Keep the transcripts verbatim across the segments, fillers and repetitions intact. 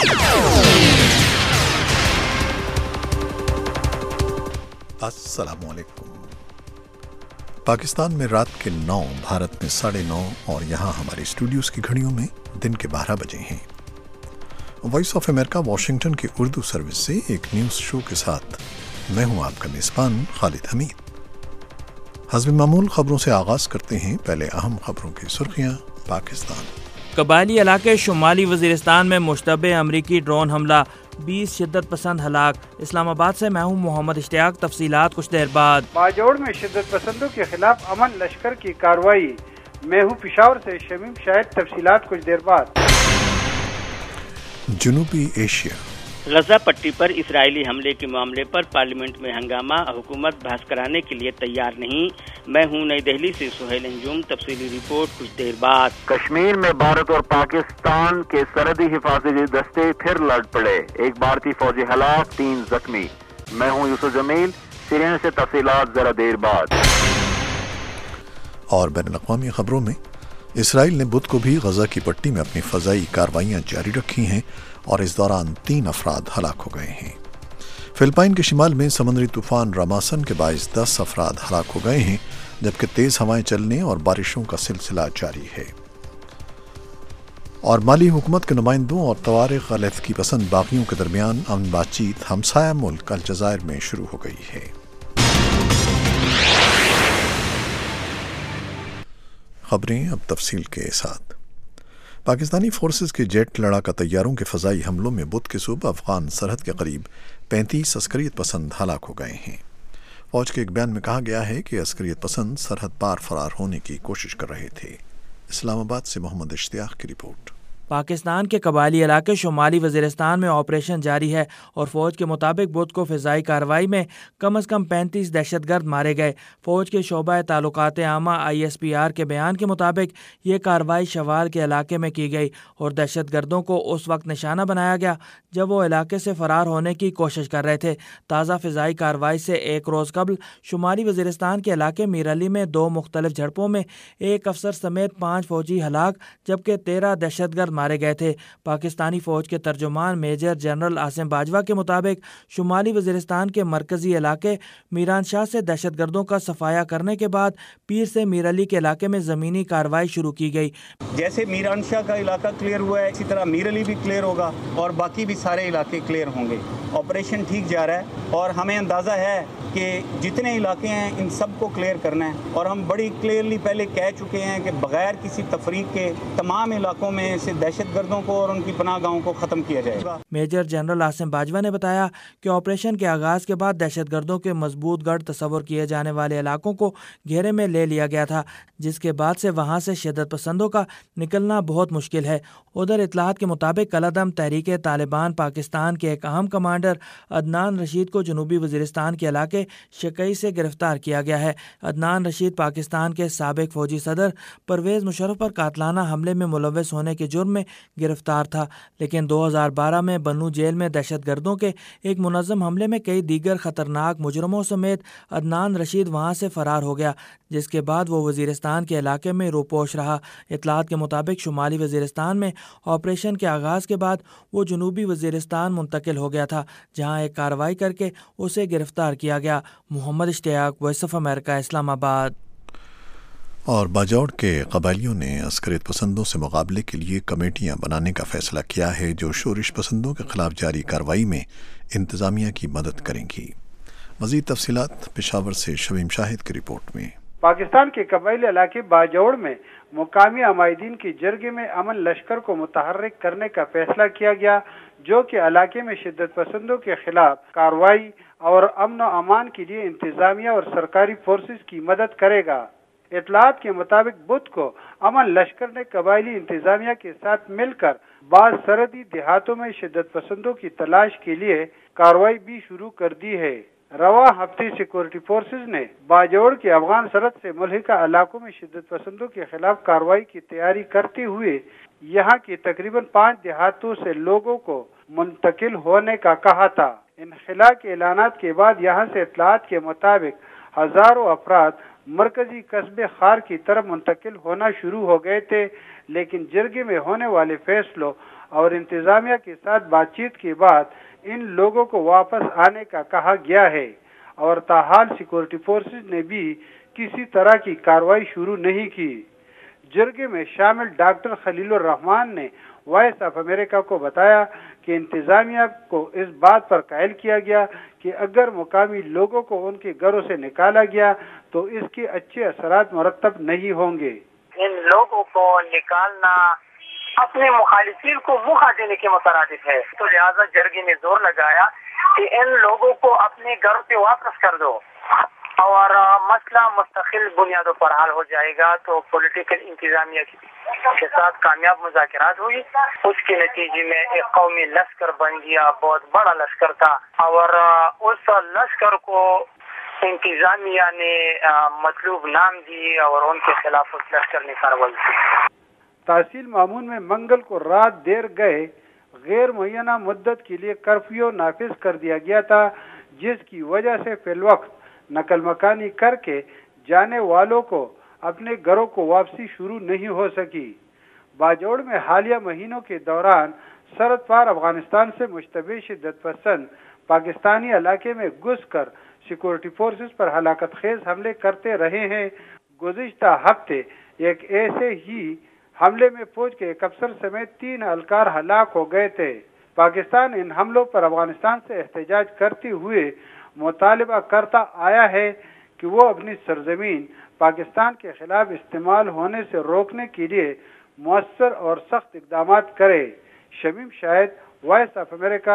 अस्सलाम वालेकुम। पाकिस्तान में रात के नौ, भारत में साढ़े नौ और यहाँ हमारे स्टूडियोज की घड़ियों में दिन के बारह बजे हैं। वॉइस ऑफ अमेरिका वाशिंगटन की उर्दू सर्विस से एक न्यूज़ शो के साथ मैं हूँ आपका मेज़बान खालिद हमीद। हस्ब मामूल खबरों से आगाज़ करते हैं। पहले अहम खबरों की सुर्खियाँ। पाकिस्तान कबायली इलाके शुमाली वज़ीरिस्तान में मुश्तबे अमरीकी ड्रोन हमला, बीस शिद्दत पसंद हलाक। इस्लामाबाद से मैं हूँ मोहम्मद इश्तियाक। तफसीलात कुछ देर बाद। बाजौड़ में शिद्दत पसंदों के खिलाफ अमन लश्कर की कार्रवाई। मैं हूँ पिशावर से शमीम शाहिद। तफसीलात कुछ देर बाद। जनूबी एशिया गजा पट्टी पर इसराइली हमले के मामले पर पार्लियामेंट में हंगामा, हुकूमत बहस कराने के लिए तैयार नहीं। मैं हूं नई दिल्ली से सुहेल अंजुम। तफसीली रिपोर्ट कुछ देर बाद। कश्मीर में भारत और पाकिस्तान के सरहदी हिफाजती दस्ते फिर लड़ पड़े, एक भारतीय फौजी हलाक, तीन जख्मी। मैं हूं यूसुफ जमील। सीरिया से तफसीलात जरा देर बाद। और बैनुल अक़वामी खबरों में इसराइल ने बुध को भी गजा की पट्टी में अपनी फ़ज़ाई कार्रवाइयाँ जारी रखी हैं और इस दौरान तीन अफराद हलाक हो गए हैं। फिलिपाइन के शिमाल में समुद्री तूफान रामासन के बाइस दस अफराद हलाक हो गए हैं, जबकि तेज़ हवाएं चलने और बारिशों का सिलसिला जारी है। और माली हुकूमत के नुमाइंदों और तवारिक़ अलहदगी पसंद बागियों के दरमियान अमन बातचीत हमसाया मुल्क अलजायर में शुरू हो गई है। खबरें अब तफसील के साथ। पाकिस्तानी फोर्सेस के जेट लड़ाका तैयारों के फ़ज़ाई हमलों में बुध की सुबह अफ़गान सरहद के करीब पैंतीस अस्करियत पसंद हलाक हो गए हैं। फौज के एक बयान में कहा गया है कि अस्करियत पसंद सरहद पार फरार होने की कोशिश कर रहे थे। इस्लामाबाद से मोहम्मद इश्तियाक की रिपोर्ट। पाकिस्तान के कबायली इलाके शुमाली वज़ीरिस्तान में ऑपरेशन जारी है और फौज के मुताबिक बुध को फ़िज़ाई कार्रवाई में कम अज़ कम पैंतीस दहशतगर्द मारे गए। फौज के शोबा ताल्लुकात आमा आई एस पी आर के बयान के मुताबिक ये कार्रवाई शवाल के इलाके में की गई और दहशतगर्दों को उस वक्त निशाना बनाया गया जब वो इलाके से फ़रार होने की कोशिश कर रहे थे। ताज़ा फ़िज़ाई कार्रवाई से एक रोज़ कबल शुमाली वज़ीरिस्तान के इलाके मीर अली में दो मुख्तलिफ झड़पों में एक अफसर समेत पाँच फौजी हलाक जबकि तेरह दहशतगर्द मारे गए थे। पाकिस्तानी फौज के तर्जुमान मेजर जनरल आसिम बाजवा के मुताबिक शुमाली वज़ीरिस्तान के मरकजी इलाके मीरान शाह से दहशतगर्दों का सफाया करने के बाद पीर से मीर अली के इलाके में ज़मीनी कार्रवाई शुरू की गई। जैसे मीरान शाह का इलाका क्लियर हुआ है, इसी तरह मीर अली भी क्लियर होगा और बाकी भी सारे इलाके क्लियर होंगे। ऑपरेशन ठीक जा रहा है और हमें अंदाज़ा है कि जितने इलाके हैं इन सब को क्लियर करना है और हम बड़ी क्लियरली पहले कह चुके हैं कि बगैर किसी तफरीक के तमाम इलाकों में से दहशतगर्दों को और उनकी पनाहगाहों को ख़त्म किया जाएगा। मेजर जनरल आसिम बाजवा ने बताया कि ऑपरेशन के आगाज़ के बाद दहशतगर्दों के मजबूत गढ़ तस्वर किए जाने वाले इलाकों को घेरे में ले लिया गया था, जिसके बाद से वहाँ से शिद्दत पसंदों का निकलना बहुत मुश्किल है। उधर इत्तलात के मुताबिक कलअदम तहरीक तालिबान पाकिस्तान के एक अहम कमांडर अदनान रशीद को जनूबी वज़ीरिस्तान के इलाके शकई से गिरफ्तार किया गया है। अदनान रशीद पाकिस्तान के साबिक फौजी सदर परवेज़ मुशर्रफ पर कातलाना हमले में मुलव्वस होने के जुर्म में गिरफ्तार था, लेकिन दो हज़ार बारह में बन्नू जेल में दहशतगर्दों के एक मुनज़्ज़म हमले में कई दीगर खतरनाक मुजरमों समेत अदनान रशीद वहाँ से फरार हो गया, जिसके बाद वो वज़ीरिस्तान के इलाके में रूपोश रहा। इत्तलात के मुताबिक शुमाली वज़ीरिस्तान में ऑपरेशन के आगाज़ के बाद वो जनूबी वज़ीरिस्तान मुंतकिल हो गया था, जहाँ एक कार्रवाई करके उसे गिरफ्तार किया गया। Mohammad Ishtiaq, voice of America, Islamabad. और बाजौड़ के कबायलियों ने अस्करियत पसंदों से मुकाबले के लिए कमेटियां बनाने का फैसला किया है, जो शोरिश पसंदों के खिलाफ जारी कार्रवाई में इंतजामिया की मदद करेंगी। मज़ीद तफसीलात पेशावर से शमीम शाहिद की रिपोर्ट में। पाकिस्तान के कबायली इलाके बाजौड़ में मुकामी अमायदीन की जरगे में अमन लश्कर को मुतहर्रिक करने का फैसला किया गया, जो कि इलाके में शिद्दत पसंदों के खिलाफ कार्रवाई और अमन व अमान के लिए इंतजामिया और सरकारी फोर्सेस की मदद करेगा। इत्तलात के मुताबिक बुध को अमन लश्कर ने कबायली इंतजामिया के साथ मिलकर बाद सरहदी देहातों में शिद्दत पसंदों की तलाश के लिए कार्रवाई भी शुरू कर दी है। रवा हफ्ते सिक्योरिटी फोर्सेज ने बाजौड़ के अफगान सरहद से मुल्हिका इलाकों में शिद्दत पसंदों के खिलाफ कार्रवाई की तैयारी करते हुए यहाँ के तकरीबन पाँच देहातों से लोगों को मुंतकिल होने का कहा था। इनखिला के ऐलानात के बाद यहाँ से इत्तलात के मुताबिक हजारों अफराद मरकजी कस्बे खार की तरफ मुंतकिल होना शुरू हो गए थे, लेकिन जरगे में होने वाले फैसलों और इंतजामिया के साथ बातचीत के बाद इन लोगों को वापस आने का कहा गया है और ताहाल सिक्योरिटी फोर्सेज ने भी किसी तरह की कार्रवाई शुरू नहीं की। जरगे में शामिल डॉक्टर खलीलुर रहमान ने वॉइस ऑफ अमेरिका को बताया कि इंतजामिया को इस बात पर कायल किया गया कि अगर मुकामी लोगों को उनके घरों से निकाला गया तो इसके अच्छे असरात मुरतब नहीं होंगे। इन लोगों को निकालना अपने मुखालिफिन को मुखा देने के मुतरादिफ है, तो लिहाजा जरगे ने जोर लगाया कि इन लोगों को अपने घर पे वापस कर दो और मसला मुस्तकिल बुनियादों पर हल हो जाएगा। तो पॉलिटिकल इंतजामिया के साथ कामयाब मुज़ाकरात हुई, उसके नतीजे में एक कौमी लश्कर बन गया, बहुत बड़ा लश्कर था और उस लश्कर को इंतजामिया ने मतलूब नाम दी और उनके खिलाफ उस लश्कर ने कार्रवाई की। तहसील मामून में मंगल को रात देर गए गैर मुय्यना मुद्दत के लिए कर्फ्यू नाफिज कर दिया गया था, जिसकी वजह से फिलवक्त नकल मकानी करके जाने वालों को अपने घरों को वापसी शुरू नहीं हो सकी। बाजौड़ में हालिया महीनों के दौरान सरहद पार अफगानिस्तान से मुश्तबे शिद्दत पसंद पाकिस्तानी इलाके में घुस कर सिक्योरिटी फोर्सेस पर हलाकत खेज हमले करते रहे हैं। गुज़िश्ता हफ्ते एक ऐसे ही हमले में फौज के एक अफसर समेत तीन एहलकार हलाक हो गए थे। पाकिस्तान इन हमलों पर अफगानिस्तान से एहतजाज करते हुए मुतालिबा करता आया है कि वो अपनी सरजमीन पाकिस्तान के खिलाफ इस्तेमाल होने से रोकने के लिए मुअस्सर और सख्त इक़दाम करे। Shamim Shahid, voice of America,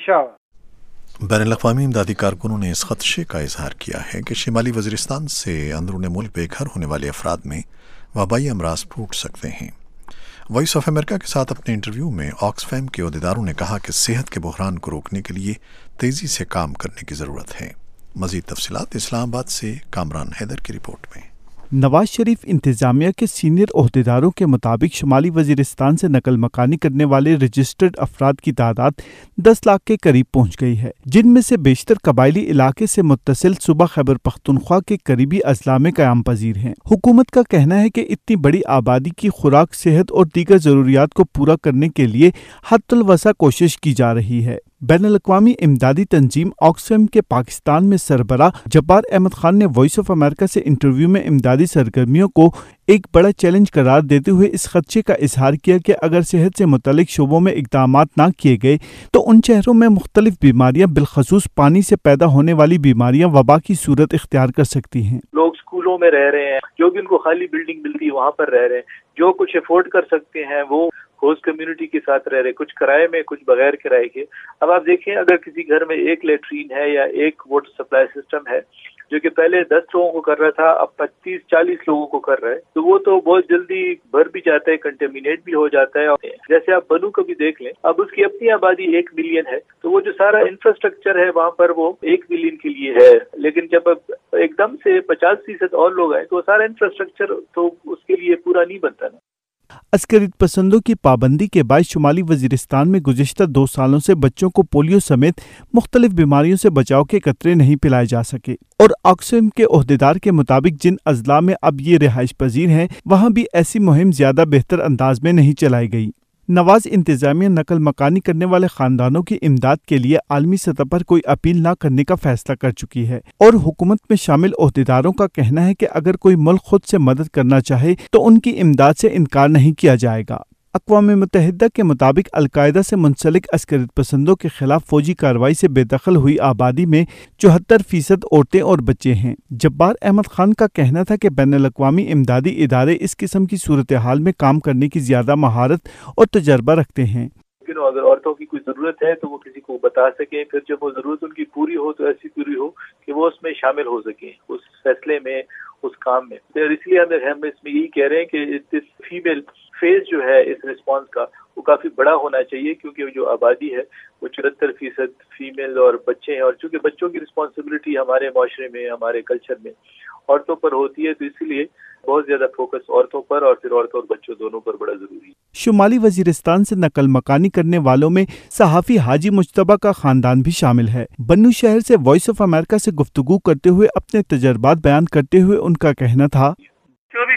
Peshawar. बैनुल-अक़वामी इमदादी कारकुनों ने इस खदशे का इजहार किया है कि शिमाली वज़ीरिस्तान से अंदरूनी मुल्क बेघर होने वाले अफराद में वबाई अमराज फूट सकते हैं। वॉइस ऑफ अमेरिका के साथ अपने इंटरव्यू में ऑक्सफैम के अहदेदारों ने कहा कि सेहत के बहरान को रोकने के लिए तेज़ी से काम करने की ज़रूरत है। मज़ीद तफसीलात इस्लामाबाद से कामरान हैदर की रिपोर्ट में। नवाज शरीफ इंतजामिया के सीनियर ओहदेदारों के मुताबिक शुमाली वजीरिस्तान से नकल मकानी करने वाले रजिस्टर्ड अफराद की तादाद दस लाख के करीब पहुंच गई है, जिनमें से बेशतर कबायली इलाके से मुत्तसिल सूबा खैबर पख्तूनख्वा के करीबी अजला में क़याम पजीर हैं। हुकूमत का कहना है कि इतनी बड़ी आबादी की खुराक, सेहत और दीगर ज़रूरियात को पूरा करने के लिए हद्दुल वसा कोशिश की जा रही है। बैनुल-अक़वामी इमदादी तंजीम ऑक्सफैम के पाकिस्तान में सरबराह जब्बार अहमद खान ने वॉइस ऑफ अमेरिका से इंटरव्यू में इमदादी सरगर्मियों को एक बड़ा चैलेंज करार देते हुए इस खदशे का इजहार किया कि अगर सेहत से मुतल्लिक शोबों में इक़दामात ना किए गए तो उन शहरों में मुख्तलिफ बीमारियां, बिलखसूस पानी से पैदा होने वाली बीमारियां वबा की सूरत इख्तियार कर सकती हैं। लोग स्कूलों में रह रहे हैं, जो भी उनको खाली बिल्डिंग मिलती है वहाँ पर रह रहे हैं, जो कुछ अफोर्ड कर सकते हैं वो होस्ट कम्युनिटी के साथ रह रहे, कुछ किराए में, कुछ बगैर किराए के। अब आप देखें, अगर किसी घर में एक लेटरीन है या एक वाटर सप्लाई सिस्टम है जो कि पहले दस लोगों को कर रहा था, अब पच्चीस चालीस लोगों को कर रहा है, तो वो तो बहुत जल्दी भर भी जाता है, कंटेमिनेट भी हो जाता है। जैसे आप बनू को भी देख लें, अब उसकी अपनी आबादी एक मिलियन है, तो वो जो सारा इंफ्रास्ट्रक्चर है वहाँ पर वो एक मिलियन के लिए है, लेकिन जब एकदम से पचास फीसद और लोग आए तो वो सारा इंफ्रास्ट्रक्चर तो उसके लिए पूरा नहीं बनता ना। अस्करियत पसंदों की पाबंदी के बाद शुमाली वजीरिस्तान में गुज़िश्ता दो सालों से बच्चों को पोलियो समेत मुख्तलिफ बीमारियों से बचाव के कतरे नहीं पिलाए जा सके, और ऑक्सफैम के ओहदेदार के मुताबिक जिन अजला में अब ये रिहाइश पजीर हैं वहाँ भी ऐसी मुहिम ज्यादा बेहतर अंदाज में नहीं चलाई गई। नवाज इंतजामिया नकल मकानी करने वाले खानदानों की इमदाद के लिए आलमी सतह पर कोई अपील न करने का फैसला कर चुकी है, और हुकूमत में शामिल ओहदेदारों का कहना है कि अगर कोई मुल्क खुद से मदद करना चाहे तो उनकी इमदाद से इनकार नहीं किया जाएगा। अक़वाम मुत्तहिदा के मुताबिक अलकायदा से मुंसलिक अस्करियत पसंदों के खिलाफ फौजी कार्रवाई से बेदखल हुई आबादी में चौहत्तर फीसद औरतें और बच्चे हैं। जब्बार अहमद खान का कहना था कि बैनुल-अक़वामी इमदादी इदारे इस किस्म की सूरत हाल में काम करने की ज्यादा महारत और तजर्बा रखते हैं। अगर औरतों की कोई जरूरत है तो वो किसी को बता सके, फिर जब वो जरूरत उनकी पूरी हो तो ऐसी पूरी हो कि वो उसमें शामिल हो सके, उस फैसले में, उस काम में। तो इसलिए हमें हम इसमें यही कह रहे हैं कि इस फीमेल फेज जो है इस रिस्पांस का वो काफी बड़ा होना चाहिए, क्योंकि जो आबादी है वो चौहत्तर फीसद फीमेल और बच्चे हैं, और चूंकि बच्चों की रिस्पॉन्सिबिलिटी हमारे माशरे में, हमारे कल्चर में औरतों पर होती है, तो इसलिए बहुत ज्यादा फोकस औरतों पर और फिर औरतों और बच्चों दोनों पर बड़ा जरूरी है। शुमाली वजीरिस्तान से नकल मकानी करने वालों में सहाफी हाजी मुज्तबा का खानदान भी शामिल है। बन्नू शहर से वॉइस ऑफ अमेरिका से गुफ्तगू करते हुए अपने तजर्बात बयान करते हुए उनका कहना था, चौबीस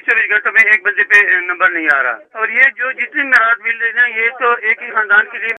चौबीस घंटों में एक बंदे पे नंबर नहीं आ रहा। और ये जो जितनी मराद मिल रही है ये तो एक ही खानदान के लिए